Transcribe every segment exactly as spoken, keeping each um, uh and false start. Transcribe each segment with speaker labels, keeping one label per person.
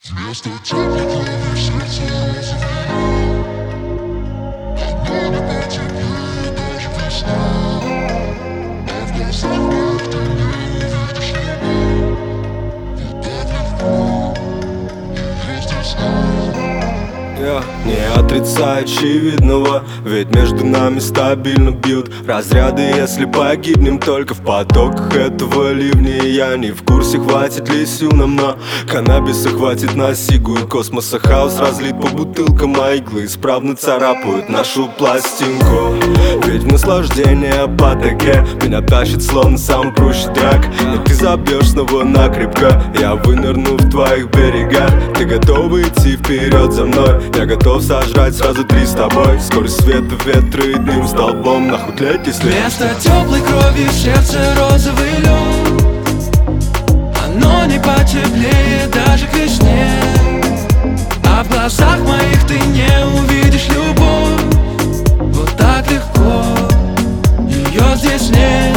Speaker 1: Вместо теплой крови сердце розовое. Оно не потеплее даже весна. А в глазах моих ты не увидишь любовь. Вот так легко и естественно.
Speaker 2: Я не отрицаю очевидного, ведь между нами стабильно бьют разряды. Если погибнем только в потоках этого ливня, я не в курсе, хватит ли сил нам на каннабиса, хватит на сигу и космоса. Хаос разлит по бутылкам, а иглы исправно царапают нашу пластинку. Ведь в наслаждение потоке меня тащит словно самый прущий драк. Но ты забьешь снова накрепко, я вынырну в твоих берегах. Ты готова идти вперед за мной, я готов сожрать сразу три с тобой. Скорость света, ветра и дым столбом, нахуй тлеть, если
Speaker 3: вместо теплой крови в сердце розовый лед. Оно не потеплее даже к весне. А в глазах моих ты не увидишь любовь. Вот так легко, ее здесь нет.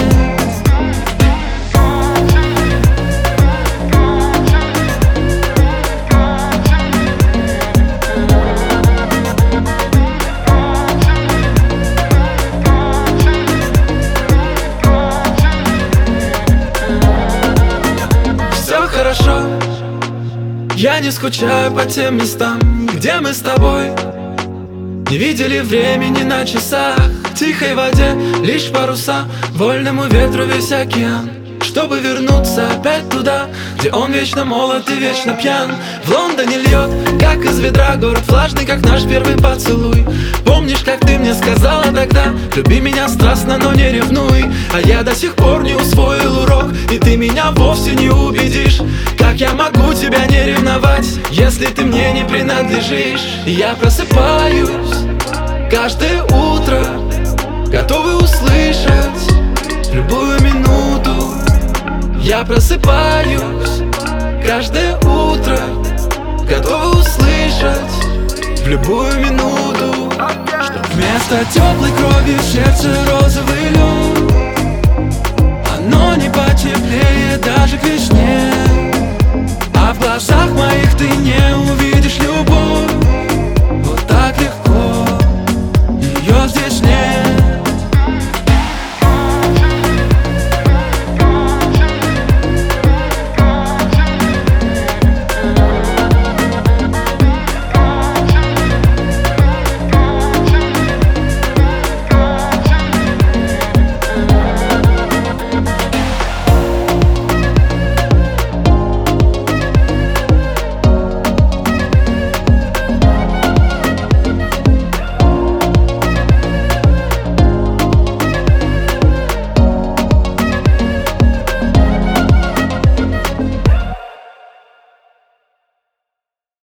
Speaker 3: Хорошо, я не скучаю по тем местам, где мы с тобой не видели времени на часах. В тихой воде лишь паруса, вольному ветру весь океан, чтобы вернуться опять туда, где он вечно молод и вечно пьян. В Лондоне льет, как из ведра, город влажный, как наш первый поцелуй. Помнишь, как ты мне сказала тогда: люби меня страстно, но не ревнуй. А я до сих пор не усвоил урок, и ты меня вовсе не убедишь. Как я могу тебя не ревновать, если ты мне не принадлежишь? Я просыпаюсь каждое утро, готовый услышать любую минуту. Я просыпаюсь каждое утро, готовый услышать в любую минуту, что вместо теплой крови в сердце розовый лед. Оно не потеплее даже к весне. А в глазах моих ты не